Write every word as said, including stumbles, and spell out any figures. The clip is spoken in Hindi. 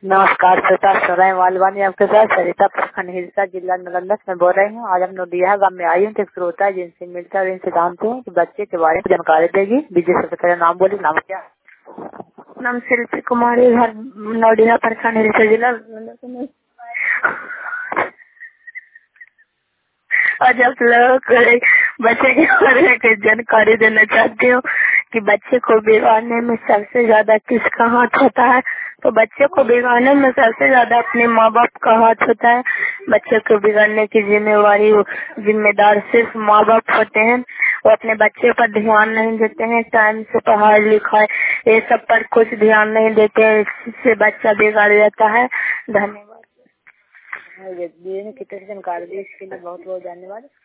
नमस्कार श्रोता, सोनाई मालवानी आपके साथ सरिता प्रखंड हिलसा जिला नालंदा में बोल रही हूँ। आज हम नोडिया गाँव में आई हूँ। एक श्रोता है जिनसे मिलकर और इनसे जानते हैं कि बच्चे के बारे में जानकारी देगी। विजय सबसे पहले नाम बोली। नाम क्या? नाम शिल्पी कुमारी, घर नोडिया प्रखंड हिलसा जिला। आज आप लोगों को बच्चे के बारे में जानकारी देना चाहती हूँ कि बच्चे को बिगाड़ने में सबसे ज्यादा किसका हाथ होता है। तो बच्चे को बिगाड़ने में सबसे ज्यादा अपने माँ बाप का हाथ होता है। बच्चे को बिगाड़ने की जिम्मेवारी जिम्मेदार सिर्फ माँ बाप होते हैं। वो अपने बच्चे पर ध्यान नहीं देते हैं, टाइम से पढ़ाई लिखाई ये सब पर कुछ ध्यान नहीं देते हैं, इससे बच्चा बिगाड़ जाता है। धन्यवाद। कितनी जानकारी दी इसके लिए बहुत बहुत धन्यवाद।